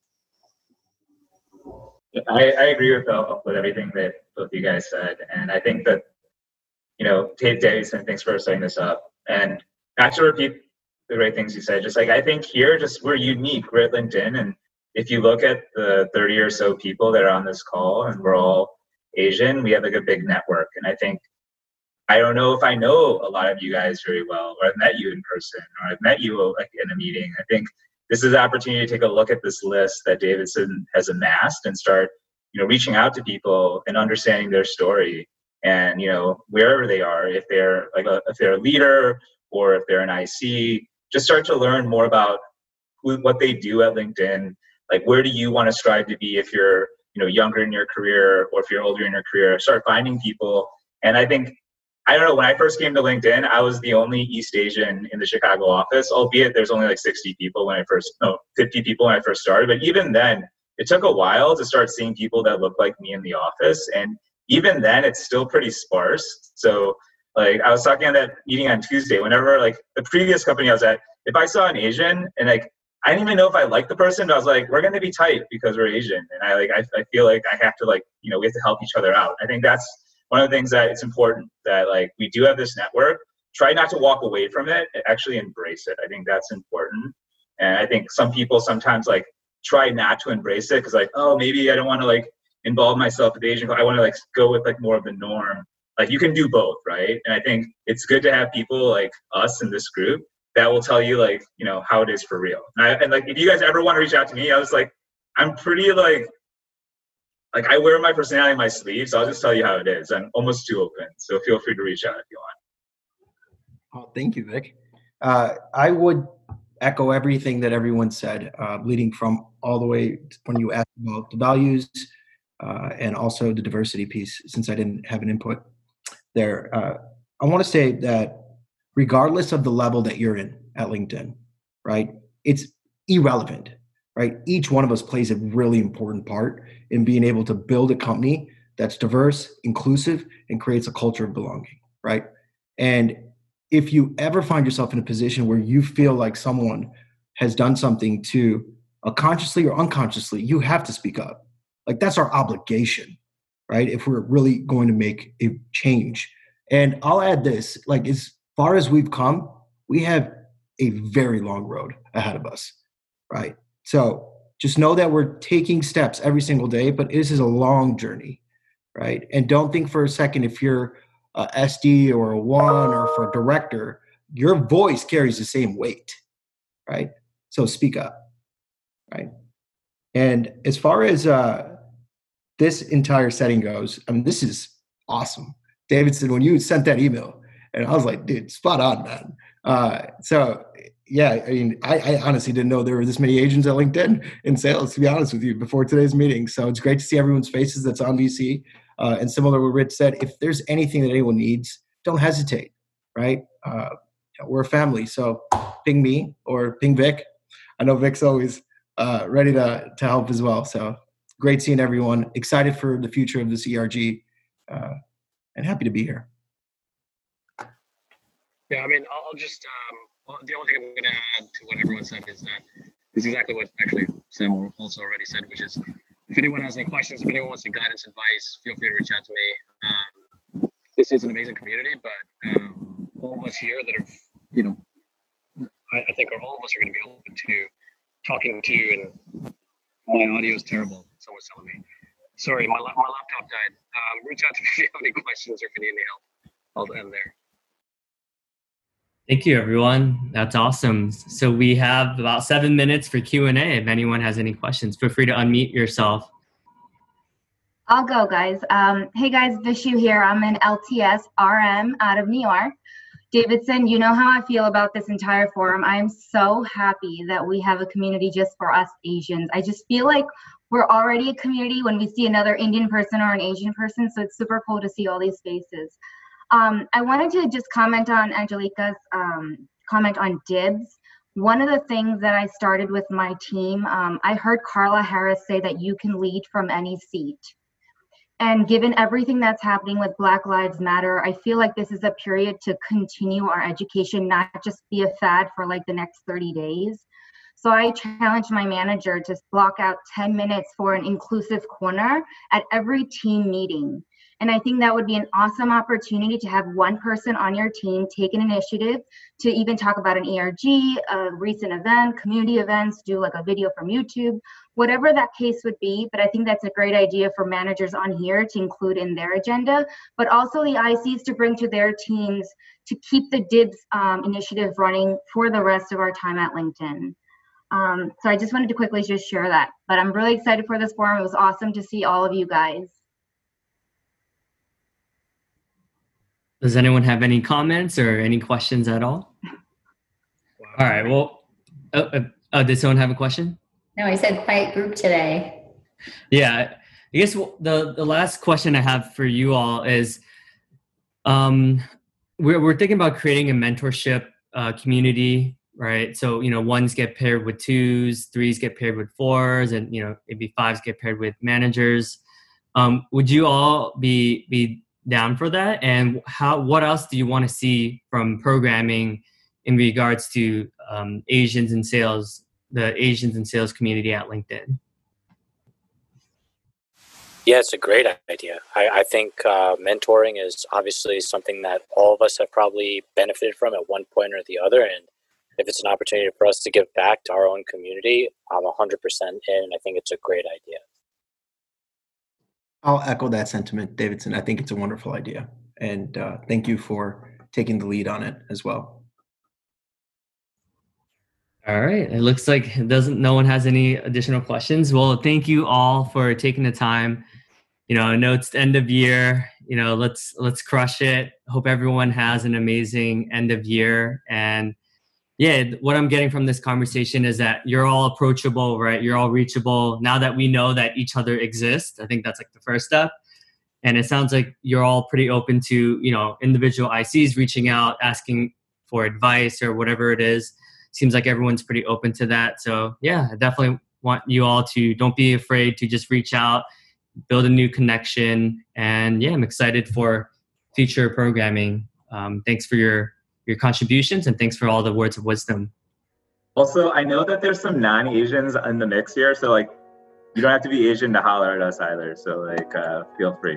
I, I agree with, uh, with everything that both you guys said. And I think that, you know, Dave Davidson, thanks for setting this up. And not to repeat the great things you said, just like I think here, just we're unique. We're at LinkedIn. And if you look at the thirty or so people that are on this call and we're all Asian, we have like a big network. And I think, I don't know if I know a lot of you guys very well, or I've met you in person, or I've met you like in a meeting. I think this is an opportunity to take a look at this list that Davidson has amassed and start, you know, reaching out to people and understanding their story. And, you know, wherever they are, if they're like a, if they're a leader or if they're an I C, just start to learn more about who, what they do at LinkedIn. Like, where do you want to strive to be if you're, you know, younger in your career, or if you're older in your career? Start finding people. And I think, I don't know, when I first came to LinkedIn, I was the only East Asian in the Chicago office, albeit there's only like sixty people when I first, no, fifty people when I first started. But even then, it took a while to start seeing people that look like me in the office. And even then, it's still pretty sparse. So like I was talking at that meeting on Tuesday, whenever like the previous company I was at, if I saw an Asian and like, I didn't even know if I liked the person, but I was like, we're going to be tight because we're Asian. And I like, I, I feel like I have to like, you know, we have to help each other out. I think that's one of the things that it's important that like we do have this network. Try not to walk away from it, actually embrace it. I think that's important. And I think some people sometimes like try not to embrace it because like, oh, maybe I don't want to like involve myself with Asian. I want to like go with like more of the norm. Like you can do both, right? And I think it's good to have people like us in this group that will tell you like, you know, how it is for real. And, I, and like, if you guys ever want to reach out to me, I was like, I'm pretty like, like I wear my personality on my sleeve, so I'll just tell you how it is. I'm almost too open, so feel free to reach out if you want. Oh, thank you, Vic. Uh, I would echo everything that everyone said, uh, leading from all the way to when you asked about the values uh, and also the diversity piece, since I didn't have an input there. Uh, I want to say that regardless of the level that you're in at LinkedIn, right, it's irrelevant, right? Each one of us plays a really important part in being able to build a company that's diverse, inclusive, and creates a culture of belonging, right? And if you ever find yourself in a position where you feel like someone has done something to uh, consciously or unconsciously, you have to speak up. Like that's our obligation, right? If we're really going to make a change. And I'll add this, like as far as we've come, we have a very long road ahead of us, right? So just know that we're taking steps every single day, but this is a long journey, right? And don't think for a second if you're a S D or a one or for a director, your voice carries the same weight, right? So speak up, right? And as far as uh, this entire setting goes, I mean, this is awesome. Davidson, when you sent that email, and I was like, dude, spot on, man. Uh, so yeah, I mean, I, I honestly didn't know there were this many Asians at LinkedIn in sales, to be honest with you, before today's meeting. So it's great to see everyone's faces that's on V C. Uh, and similar to what Rich said, if there's anything that anyone needs, don't hesitate, right? Uh, we're a family, so ping me or ping Vic. I know Vic's always uh, ready to, to help as well. So great seeing everyone. Excited for the future of this E R G uh, and happy to be here. Yeah, I mean, I'll just, um, well, the only thing I'm going to add to what everyone said is that is exactly what actually Sam also already said, which is if anyone has any questions, if anyone wants any guidance, advice, feel free to reach out to me. this is an amazing community, but um, all of us here that are, you know, I, I think all of us are going to be open to talking to you. And my audio is terrible. Someone's telling me. Sorry, my, my laptop died. Um, reach out to me if you have any questions or if you need any help. I'll end there. Thank you, everyone. That's awesome. So we have about seven minutes for Q and A. If anyone has any questions, feel free to unmute yourself. I'll go, guys. Um, hey, guys, Vishu here. I'm an L T S R M out of New York. Davidson, you know how I feel about this entire forum. I am so happy that we have a community just for us Asians. I just feel like we're already a community when we see another Indian person or an Asian person, so it's super cool to see all these faces. Um, I wanted to just comment on Angelica's um, comment on dibs. One of the things that I started with my team, um, I heard Carla Harris say that you can lead from any seat. And given everything that's happening with Black Lives Matter, I feel like this is a period to continue our education, not just be a fad for like the next thirty days. So I challenged my manager to block out ten minutes for an inclusive corner at every team meeting. And I think that would be an awesome opportunity to have one person on your team take an initiative to even talk about an E R G, a recent event, community events, do like a video from YouTube, whatever that case would be. But I think that's a great idea for managers on here to include in their agenda, but also the I Cs to bring to their teams to keep the dibs um, initiative running for the rest of our time at LinkedIn. Um, so I just wanted to quickly just share that. But I'm really excited for this forum. It was awesome to see all of you guys. Does anyone have any comments or any questions at all? Wow. All right. Well, uh, uh, uh, did someone have a question? No, I said quiet group today. Yeah. I guess the, the last question I have for you all is, um, we're, we're thinking about creating a mentorship uh, community, right? So, you know, ones get paired with twos, threes get paired with fours, and, you know, maybe fives get paired with managers. Um, would you all be, be down for that? And how, what else do you want to see from programming in regards to um, Asians in sales, the Asians in sales community at LinkedIn? Yeah, it's a great idea. I, I think uh, mentoring is obviously something that all of us have probably benefited from at one point or the other. And if it's an opportunity for us to give back to our own community, I'm one hundred percent in. I think it's a great idea. I'll echo that sentiment, Davidson. I think it's a wonderful idea. And uh, thank you for taking the lead on it as well. All right. It looks like it doesn't, no one has any additional questions. Well, thank you all for taking the time. You know, I know it's the end of year, you know, let's, let's crush it. Hope everyone has an amazing end of year. And yeah, what I'm getting from this conversation is that you're all approachable, right? You're all reachable. Now that we know that each other exists, I think that's like the first step. And it sounds like you're all pretty open to, you know, individual I Cs reaching out, asking for advice or whatever it is. Seems like everyone's pretty open to that. So yeah, I definitely want you all to, don't be afraid to just reach out, build a new connection. And yeah, I'm excited for future programming. Um, thanks for your your contributions, and thanks for all the words of wisdom. Also, I know that there's some non-Asians in the mix here, so like, you don't have to be Asian to holler at us either. So like, uh, feel free.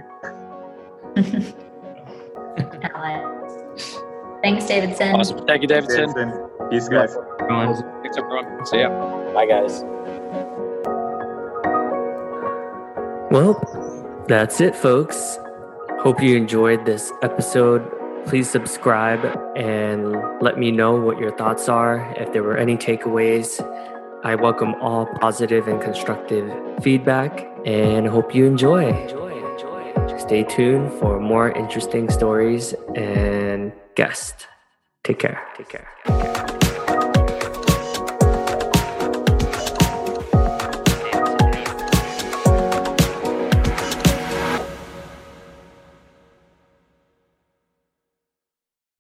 Thanks, Davidson. Awesome. Thank you, Davidson. Davidson. Peace, guys. Thanks, everyone. See ya. Bye, guys. Well, that's it, folks. Hope you enjoyed this episode. Please subscribe and let me know what your thoughts are. If there were any takeaways, I welcome all positive and constructive feedback and hope you enjoy. Stay tuned for more interesting stories and guests. Take care. Take care. Take care.